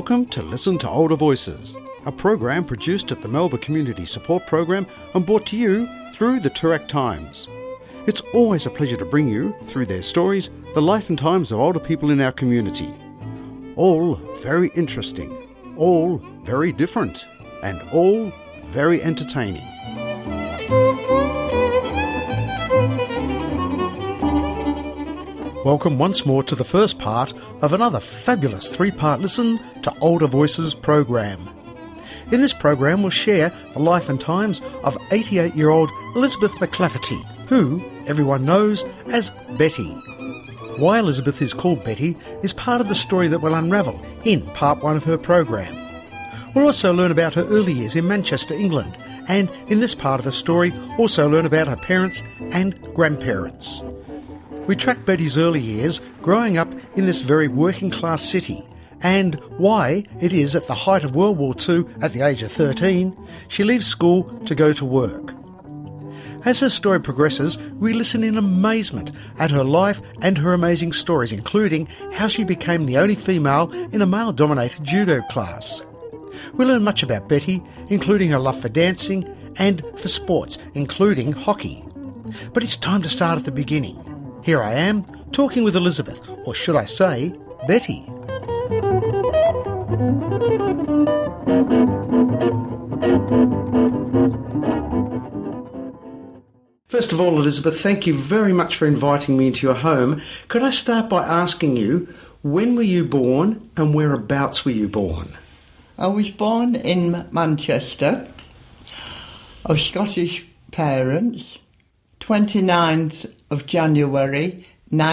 Welcome to Listen to Older Voices, a program produced at the Melbourne Community Support Program and brought to you through the Toorak Times. It's always a pleasure to bring you, through their stories, the life and times of older people in our community. All very interesting, all very different, and all very entertaining. Welcome once more to the first part of another fabulous three-part Listen to Older Voices program. In this program we'll share the life and times of 88-year-old Elizabeth McLafferty, who everyone knows as Betty. Why Elizabeth is called Betty is part of the story that will unravel in part one of her program. We'll also learn about her early years in Manchester, England, and in this part of her story also learn about her parents and grandparents. We track Betty's early years growing up in this very working-class city and why it is at the height of World War II, at the age of 13, she leaves school to go to work. As her story progresses, we listen in amazement at her life and her amazing stories, including how she became the only female in a male-dominated judo class. We learn much about Betty, including her love for dancing and for sports, including hockey. But it's time to start at the beginning. Here I am, talking with Elizabeth, or should I say, Betty. First of all, Elizabeth, thank you very much for inviting me into your home. Could I start by asking you, when were you born and whereabouts were you born? I was born in Manchester, of Scottish parents, 29th of January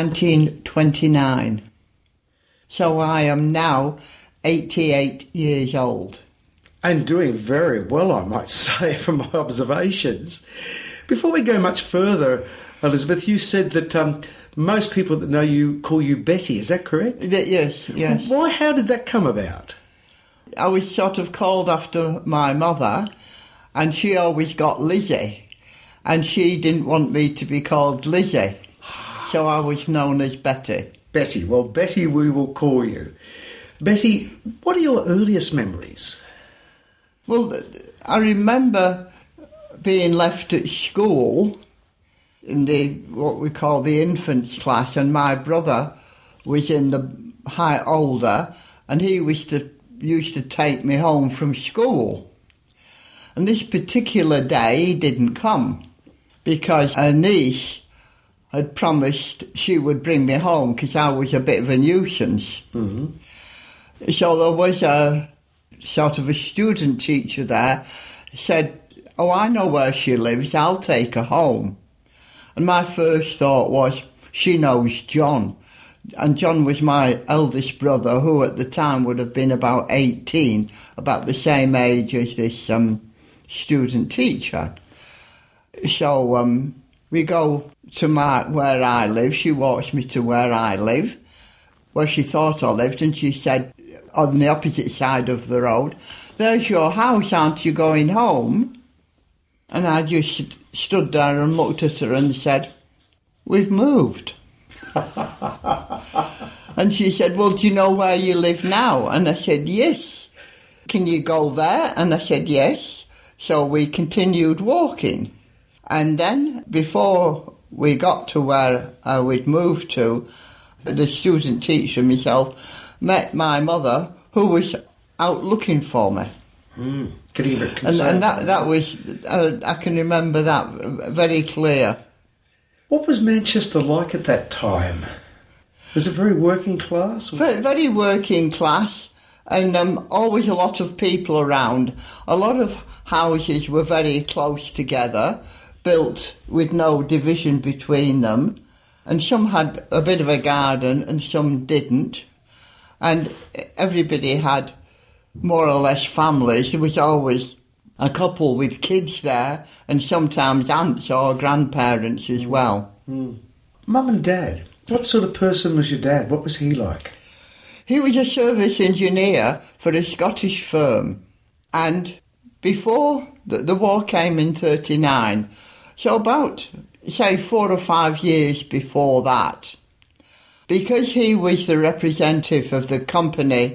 1929. So I am now 88 years old. And doing very well, I might say, from my observations. Before we go much further, Elizabeth, you said that most people that know you call you Betty, is that correct? Yes. How did that come about? I was sort of called after my mother, and she always got Lizzie, and she didn't want me to be called Lizzie, so I was known as Betty. Betty, well, Betty we will call you. Betty, what are your earliest memories? Well, I remember being left at school in what we call the infants class, and my brother was in the older, and he used to take me home from school. And this particular day he didn't come because a niece had promised she would bring me home because I was a bit of a nuisance. Mm-hmm. So there was a sort of a student teacher there, said, "Oh, I know where she lives, I'll take her home." And my first thought was, she knows John. And John was my eldest brother, who at the time would have been about 18, about the same age as this student teacher. So we go to where I live. She walks me to where I live, where she thought I lived, and she said, on the opposite side of the road, "There's your house, aren't you going home?" And I just stood there and looked at her and said, "We've moved." And she said, "Well, do you know where you live now?" And I said, "Yes." "Can you go there?" And I said, "Yes." So we continued walking. And then, before we got to where we'd moved to, the student teacher and myself met my mother, who was out looking for me. Getting a bit concerned. And that was, I can remember that very clear. What was Manchester like at that time? Was it very working class? Very working class, and always a lot of people around. A lot of houses were very close together, built with no division between them, and some had a bit of a garden and some didn't. And everybody had more or less families. There was always a couple with kids there, and sometimes aunts or grandparents as well. Mum and Dad, what sort of person was your dad? What was he like? He was a service engineer for a Scottish firm, and before the war came in 1939, so about, say, 4 or 5 years before that, because he was the representative of the company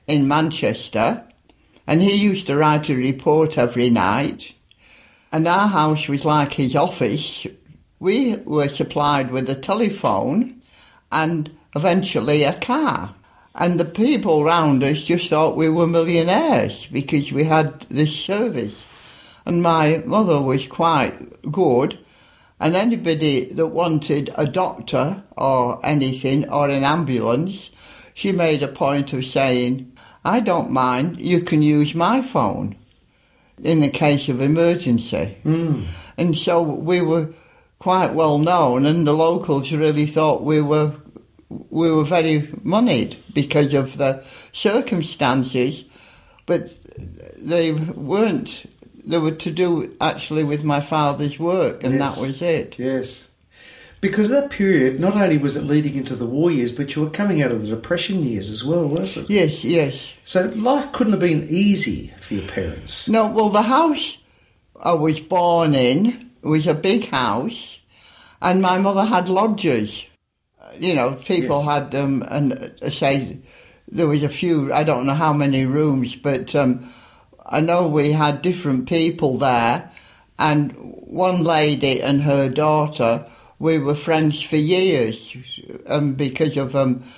in Manchester, and he used to write a report every night. And our house was like his office. We were supplied with a telephone and eventually a car. And the people round us just thought we were millionaires because we had this service. And my mother was quite good. And anybody that wanted a doctor or anything or an ambulance, she made a point of saying, I don't mind, you can use my phone in the case of emergency. And so we were quite well known, and the locals really thought we were very moneyed because of the circumstances, but they weren't. They were to do actually with my father's work, and Yes. that was it. Yes. Because that period, not only was it leading into the war years, but you were coming out of the Depression years as well, wasn't it? Yes. So life couldn't have been easy for your parents. No, well, the house I was born in was a big house, and my mother had lodgers. You know, people Yes. had, and say, there was a few, I don't know how many rooms, but I know we had different people there, and one lady and her daughter, we were friends for years because of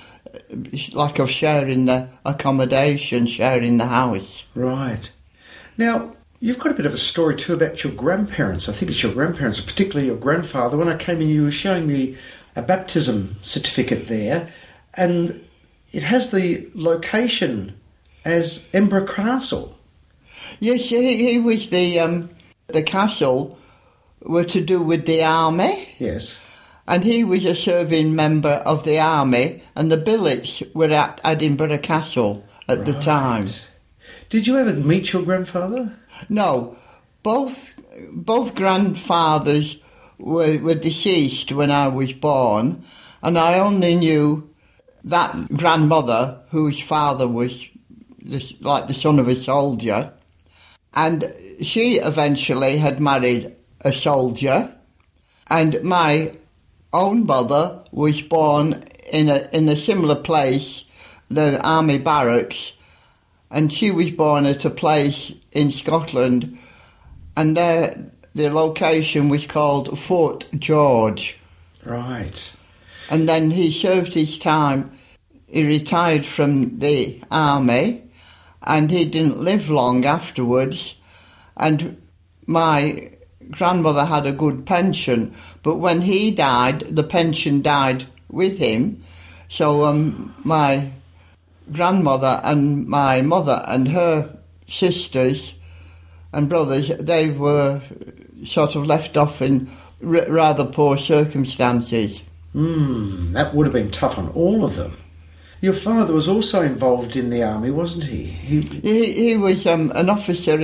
lack of sharing the accommodation, sharing the house. Right. Now, you've got a bit of a story too about your grandparents. I think it's your grandparents, particularly your grandfather. When I came in, you were showing me a baptism certificate there, and it has the location as Embra Castle. Yes, he was the castle were to do with the army. Yes. And he was a serving member of the army, and the billets were at Edinburgh Castle at the time. Did you ever meet your grandfather? No, both grandfathers were deceased when I was born, and I only knew that grandmother whose father was like the son of a soldier, and she eventually had married a soldier, and my own mother was born in a similar place, the army barracks, and she was born at a place in Scotland, and the location was called Fort George. Right. And then he served his time. He retired from the army, and he didn't live long afterwards, and my grandmother had a good pension, but when he died, the pension died with him. So my grandmother and my mother and her sisters and brothers, they were sort of left off in rather poor circumstances. That would have been tough on all of them. Your father was also involved in the army, wasn't he? He was an officer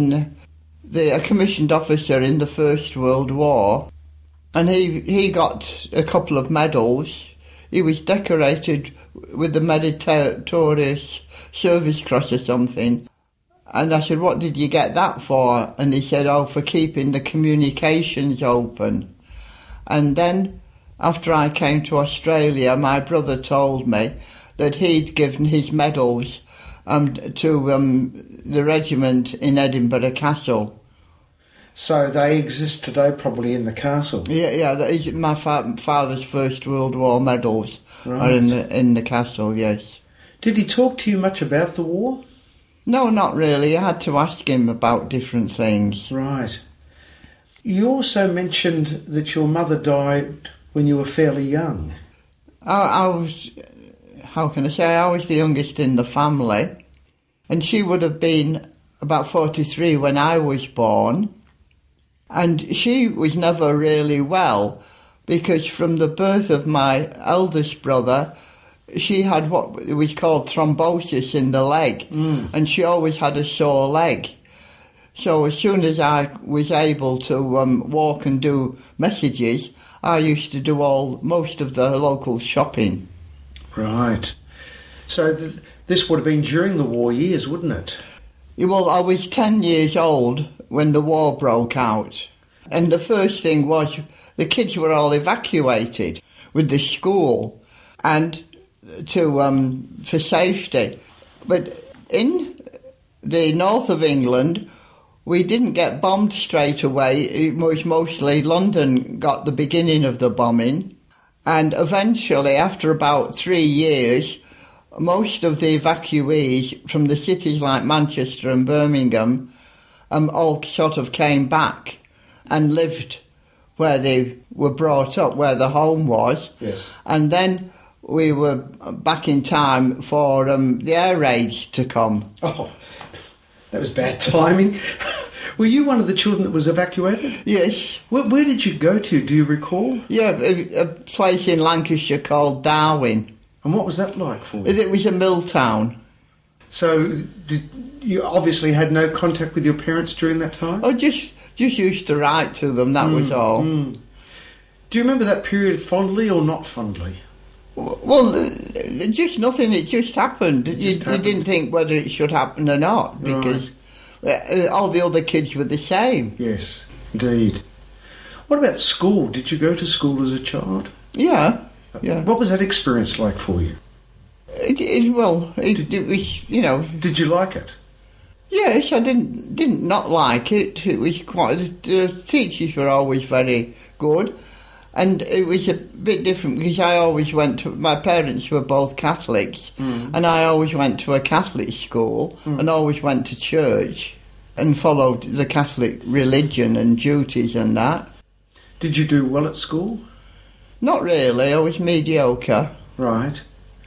a commissioned officer in the First World War, and he got a couple of medals. He was decorated with the Meritorious Service Cross or something. And I said, what did you get that for? And he said, for keeping the communications open. And then, after I came to Australia, my brother told me that he'd given his medals to the regiment in Edinburgh Castle. So they exist today probably in the castle? Yeah, that is my father's First World War medals Right. are in the castle, yes. Did he talk to you much about the war? No, not really. I had to ask him about different things. Right. You also mentioned that your mother died when you were fairly young. I was, how can I say, I was the youngest in the family, and she would have been about 43 when I was born. And she was never really well, because from the birth of my eldest brother, she had what was called thrombosis in the leg, and she always had a sore leg. So as soon as I was able to walk and do messages, I used to do most of the local shopping. Right. So this would have been during the war years, wouldn't it? Well, I was 10 years old when the war broke out. And the first thing was the kids were all evacuated with the school. And for safety, But in the north of England, we didn't get bombed straight away. It was mostly London got the beginning of the bombing. And eventually, after about 3 years, most of the evacuees from the cities like Manchester and Birmingham all sort of came back and lived where they were brought up, where the home was. Yes. And then we were back in time for the air raids to come. Oh, that was bad timing. Were you one of the children that was evacuated? Yes. Where did you go to? Do you recall? Yeah, a place in Lancashire called Darwin. And what was that like for you? It was a mill town. So you obviously had no contact with your parents during that time? I just used to write to them, that was all. Do you remember that period fondly or not fondly? Well, just nothing, it just happened. You didn't think whether it should happen or not, because all the other kids were the same. Yes, indeed. What about school? Did you go to school as a child? Yeah. What was that experience like for you? It was, you know... Did you like it? Yes, I didn't not like it. It was quite... The teachers were always very good. And it was a bit different because I always went to... My parents were both Catholics. And I always went to a Catholic school and always went to church and followed the Catholic religion and duties and that. Did you do well at school? Not really. I was mediocre. Right.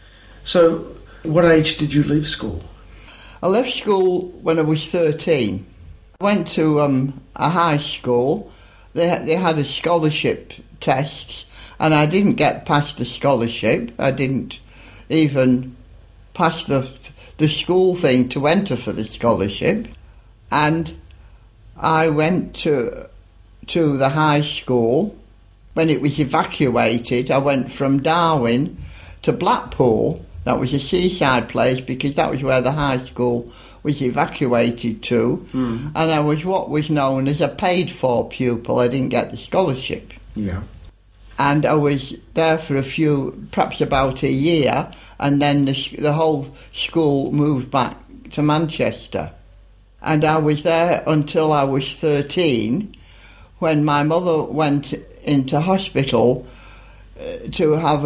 So, what age did you leave school? I left school when I was 13. I went to a high school. They had a scholarship test, and I didn't get past the scholarship. I didn't even pass the school thing to enter for the scholarship. And I went to the high school. When it was evacuated, I went from Darwin to Blackpool. That was a seaside place because that was where the high school was evacuated to. And I was what was known as a paid-for pupil. I didn't get the scholarship. Yeah. And I was there for perhaps about a year, and then the whole school moved back to Manchester. And I was there until I was 13, when my mother went into hospital to have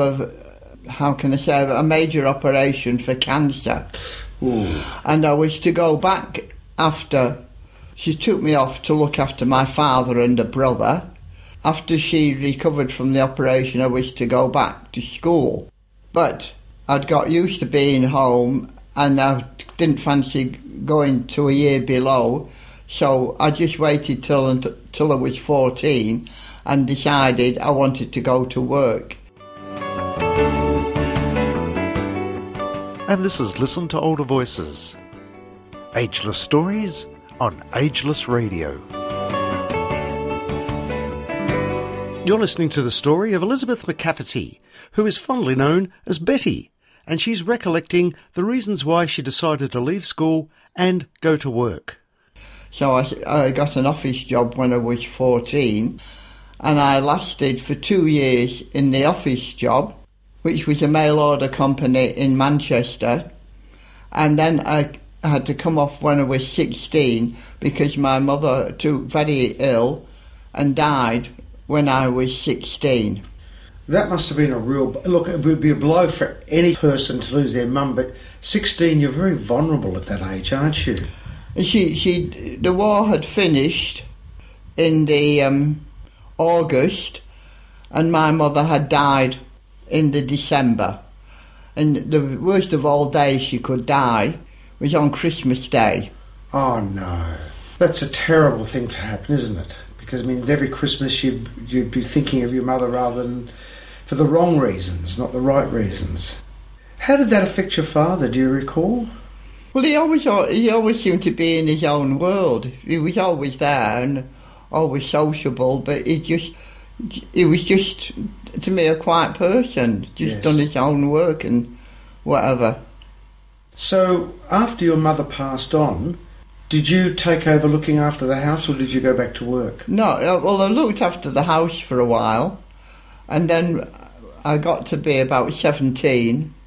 a major operation for cancer. Ooh. And I was to go back after. She took me off to look after my father and a brother. After she recovered from the operation, I was to go back to school. But I'd got used to being home and I didn't fancy going to a year below, so I just waited till I was 14 and decided I wanted to go to work. And this is Listen to Older Voices. Ageless stories on Ageless Radio. You're listening to the story of Elizabeth McCafferty, who is fondly known as Betty, and she's recollecting the reasons why she decided to leave school and go to work. So I got an office job when I was 14, and I lasted for 2 years in the office job, which was a mail order company in Manchester. And then I had to come off when I was 16 because my mother took very ill and died when I was 16. That must have been a real... Look, it would be a blow for any person to lose their mum, but 16, you're very vulnerable at that age, aren't you? The war had finished in the August, and my mother had died in the December. And the worst of all days she could die was on Christmas Day. Oh, no. That's a terrible thing to happen, isn't it? Because, I mean, every Christmas you'd be thinking of your mother rather than for the wrong reasons, not the right reasons. How did that affect your father, do you recall? Well, he always seemed to be in his own world. He was always there and always sociable, but he was just, to me, a quiet person, just done his own work and whatever. So, after your mother passed on, did you take over looking after the house or did you go back to work? No, well, I looked after the house for a while, and then I got to be about 17,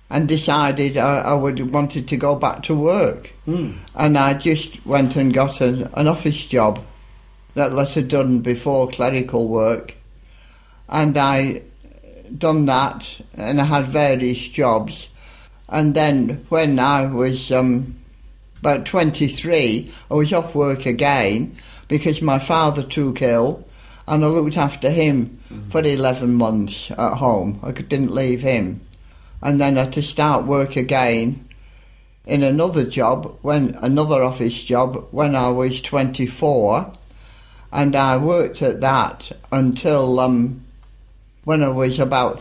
and decided I wanted to go back to work. And I just went and got an office job that I had done before clerical work. And I done that, and I had various jobs. And then when I was about 23, I was off work again because my father took ill, and I looked after him for 11 months at home. I didn't leave him. And then I had to start work again in another job, another office job, when I was 24. And I worked at that until when I was about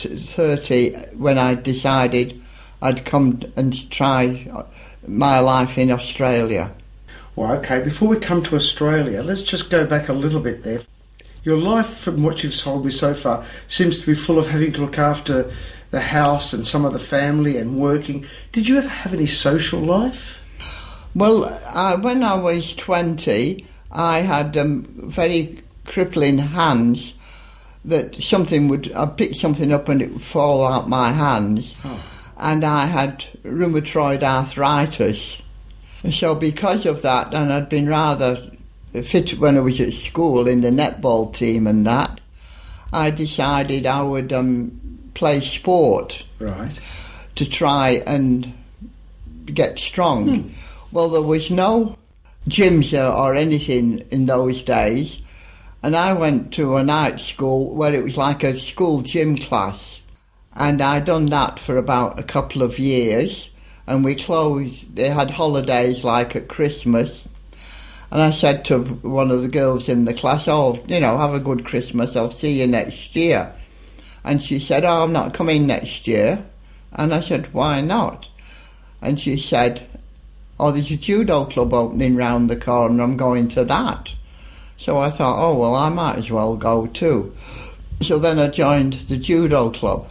30, when I decided I'd come and try my life in Australia. Well, okay, before we come to Australia, let's just go back a little bit there. Your life, from what you've told me so far, seems to be full of having to look after the house and some of the family and working. Did you ever have any social life? Well, when I was 20, I had very crippling hands that I'd pick something up and it would fall out my hands. And I had rheumatoid arthritis. So because of that, and I'd been rather fit when I was at school in the netball team and that, I decided I would play sport. Right. To try and get strong. Well, there was no gyms or anything in those days, and I went to a night school where it was like a school gym class, and I'd done that for about a couple of years, and we closed. They had holidays like at Christmas, and I said to one of the girls in the class, have a good Christmas, I'll see you next year. And she said, I'm not coming next year. And I said, why not? And she said, there's a judo club opening round the corner, I'm going to that. So I thought, well, I might as well go too. So then I joined the judo club.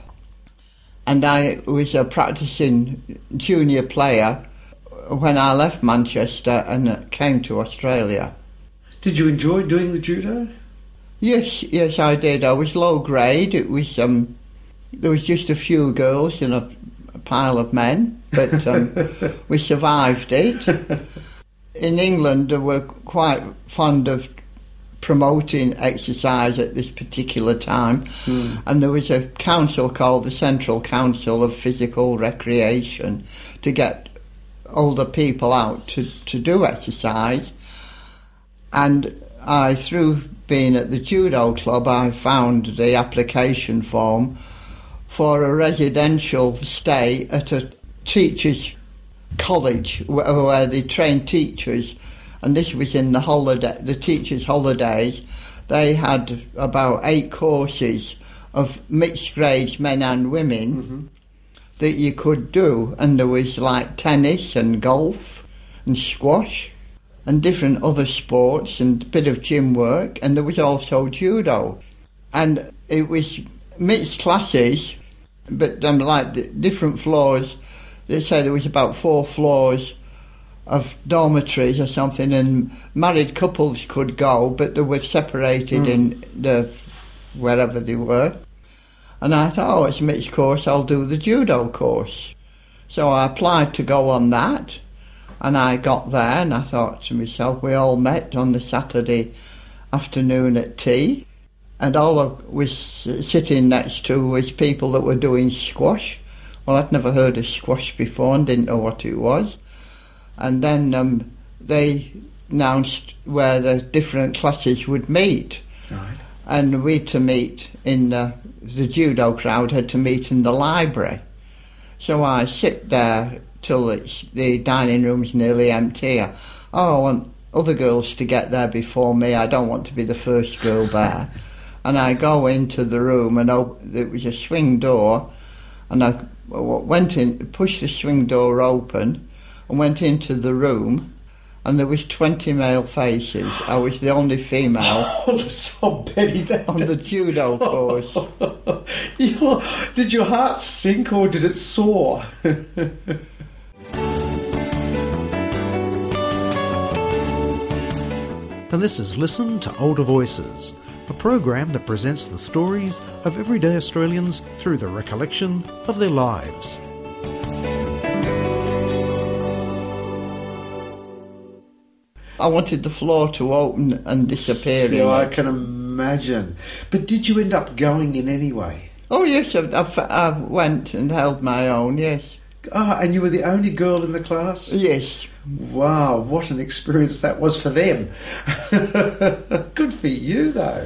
And I was a practicing junior player when I left Manchester and came to Australia. Did you enjoy doing the judo? Yes, I did. I was low grade. It was there was just a few girls and a pile of men, but we survived it. In England, they were quite fond of promoting exercise at this particular time, and there was a council called the Central Council of Physical Recreation to get older people out to do exercise. And through being at the judo club, I found the application form for a residential stay at a teachers' college where they train teachers, and this was in the teachers' holidays. They had about 8 courses of mixed grades, men and women, that you could do, and there was like tennis and golf and squash and different other sports and a bit of gym work, and there was also judo. And it was mixed classes, but like different floors. They said there was about 4 floors of dormitories or something, and married couples could go, but they were separated in the wherever they were. And I thought, it's a mixed course, I'll do the judo course. So I applied to go on that, and I got there, and I thought to myself, we all met on the Saturday afternoon at tea, and all I was sitting next to was people that were doing squash. Well, I'd never heard of squash before and didn't know what it was. And then they announced where the different classes would meet. Right. And we to meet in the judo crowd had to meet in the library. So I sit there till the dining room's nearly empty. I want other girls to get there before me. I don't want to be the first girl there. And I go into the room, and it was a swing door, and I went in, pushed the swing door open, and went into the room, and there was 20 male faces. I was the only female on the judo course. Did your heart sink or did it soar? And this is Listen to Older Voices, a program that presents the stories of everyday Australians through the recollection of their lives. I wanted the floor to open and disappear in I it. can imagine. But did you end up going in anyway? Oh yes, I went and held my own, yes. Ah, and you were the only girl in the class? Yes. Wow, what an experience that was for them. Good for you, though.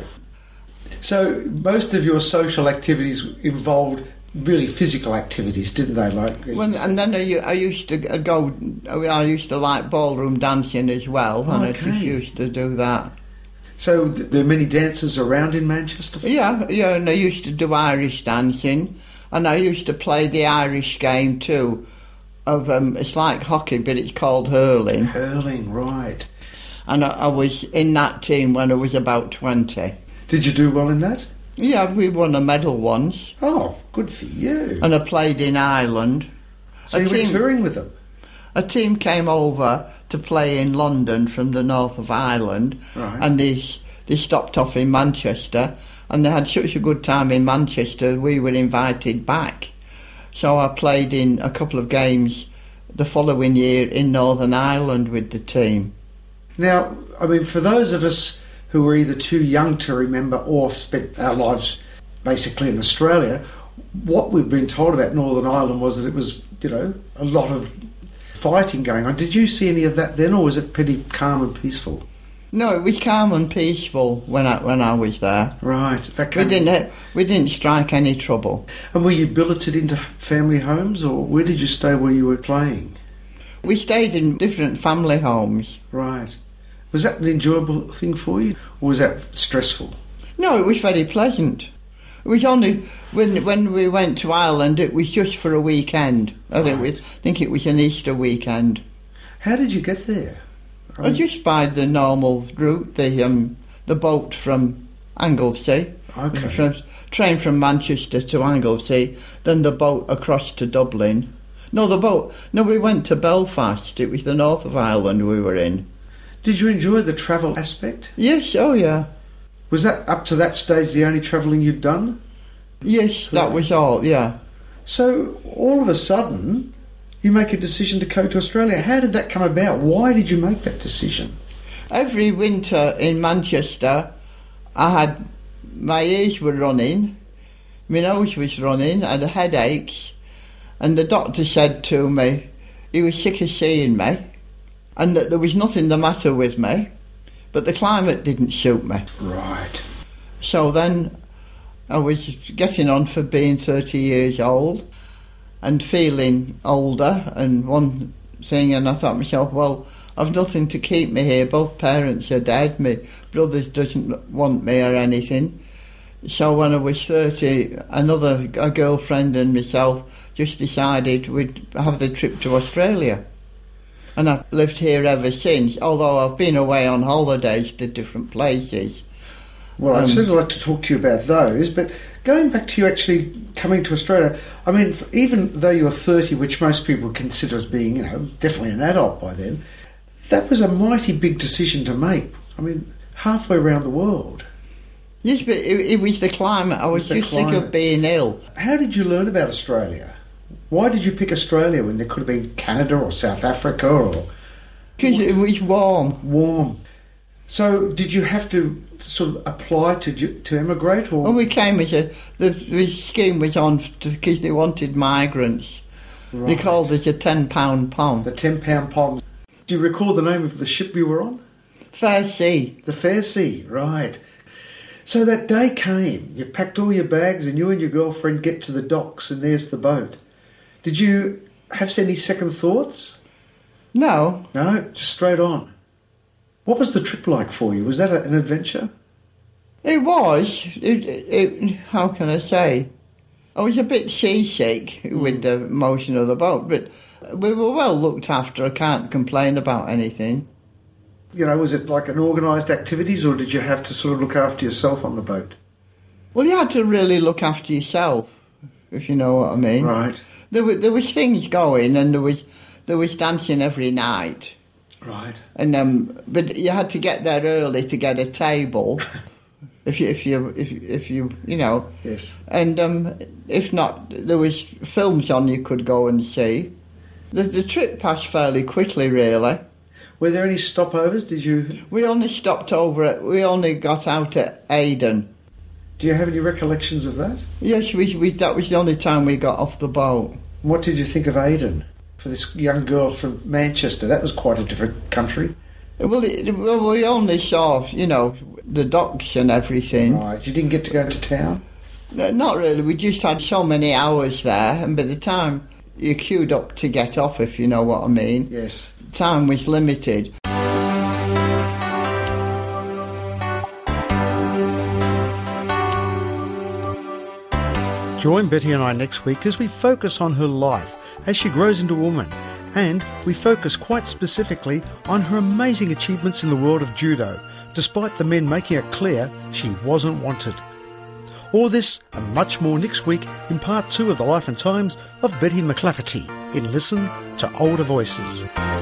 So most of your social activities involved really physical activities, didn't they? And then I used to go. I used to like ballroom dancing as well, and I just used to do that. So there are many dancers around in Manchester? Yeah, and I used to do Irish dancing, and I used to play the Irish game too. It's like hockey, but it's called hurling. Hurling, right. And I was in that team when I was about 20. Did you do well in that? Yeah, we won a medal once. Oh, good for you. And I played in Ireland. So you went touring with them? A team came over to play in London from the north of Ireland, right. And they stopped off in Manchester, and they had such a good time in Manchester, we were invited back. So I played in a couple of games the following year in Northern Ireland with the team. Now, I mean, for those of us who were either too young to remember or spent our lives basically in Australia, what we've been told about Northern Ireland was that it was, a lot of fighting going on. Did you see any of that then, or was it pretty calm and peaceful? No, it was calm and peaceful when I was there. Right. We didn't strike any trouble. And were you billeted into family homes, or where did you stay where you were playing? We stayed in different family homes. Right. Was that an enjoyable thing for you, or was that stressful? No, it was very pleasant. It was only when we went to Ireland, it was just for a weekend. Right. I think it was an Easter weekend. How did you get there? Just by the normal route, the boat from Anglesey. Okay. Train from Manchester to Anglesey, then the boat across to Dublin. No, we went to Belfast. It was the north of Ireland we were in. Did you enjoy the travel aspect? Yes, oh yeah. Was that, up to that stage, the only travelling you'd done? Yes, that was all, yeah. So, all of a sudden, you make a decision to go to Australia. How did that come about? Why did you make that decision? Every winter in Manchester, my ears were running, my nose was running, I had a headache, and the doctor said to me, he was sick of seeing me, and that there was nothing the matter with me, but the climate didn't suit me. Right. So then I was getting on for being 30 years old and feeling older, and one thing, and I thought to myself, well, I've nothing to keep me here. Both parents are dead. My brothers doesn't want me or anything. So when I was 30, a girlfriend and myself just decided we'd have the trip to Australia. And I've lived here ever since, although I've been away on holidays to different places. Well, I'd certainly like to talk to you about those, but going back to you actually coming to Australia, I mean, even though you're 30, which most people consider as being, definitely an adult by then, that was a mighty big decision to make. I mean, halfway around the world. Yes, but it was the climate. I was just sick of being ill. How did you learn about Australia? Why did you pick Australia when there could have been Canada or South Africa or... Because it was warm. Warm. So did you have to sort of apply to emigrate? Or? Well, we came the scheme was on because they wanted migrants. Right. They called it a £10 pound. The £10 pound. Do you recall the name of the ship you were on? Fair Sea. The Fair Sea, right. So that day came, you packed all your bags and you and your girlfriend get to the docks and there's the boat. Did you have any second thoughts? No. No, just straight on. What was the trip like for you? Was that an adventure? It was. How can I say? I was a bit seasick with the motion of the boat, but we were well looked after. I can't complain about anything. Was it like an organised activities, or did you have to sort of look after yourself on the boat? Well, you had to really look after yourself, if you know what I mean. Right. There was things going, and there was dancing every night. Right. And but you had to get there early to get a table, if you Yes. And if not, there was films on you could go and see. The trip passed fairly quickly, really. Were there any stopovers? Did you? We only stopped over we only got out at Aden. Do you have any recollections of that? Yes, that was the only time we got off the boat. What did you think of Aden? For this young girl from Manchester, that was quite a different country. Well, we only saw, the docks and everything. Right, you didn't get to go to town? Not really, we just had so many hours there, and by the time you queued up to get off, if you know what I mean. Yes. Time was limited. Join Betty and I next week as we focus on her life as she grows into a woman, and we focus quite specifically on her amazing achievements in the world of judo, despite the men making it clear she wasn't wanted. All this and much more next week in part 2 of the life and times of Betty McLafferty in Listen to Older Voices.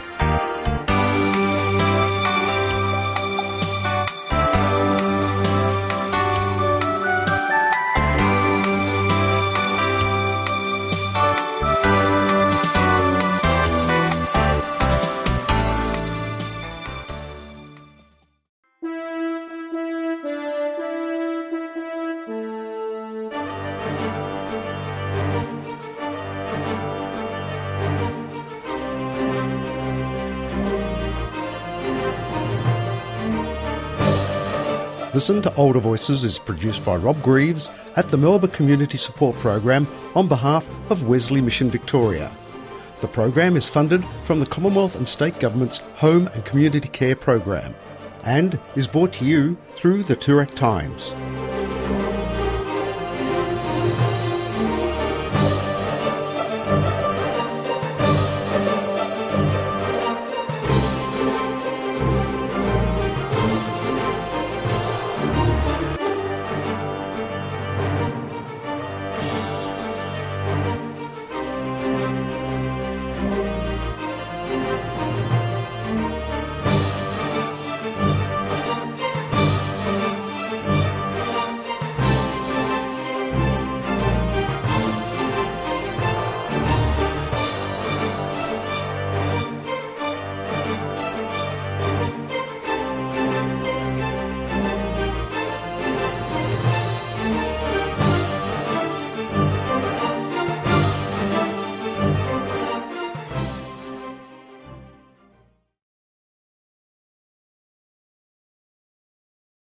Listen to Older Voices is produced by Rob Greaves at the Melbourne Community Support Program on behalf of Wesley Mission Victoria. The program is funded from the Commonwealth and State Government's Home and Community Care Program and is brought to you through the Toorak Times.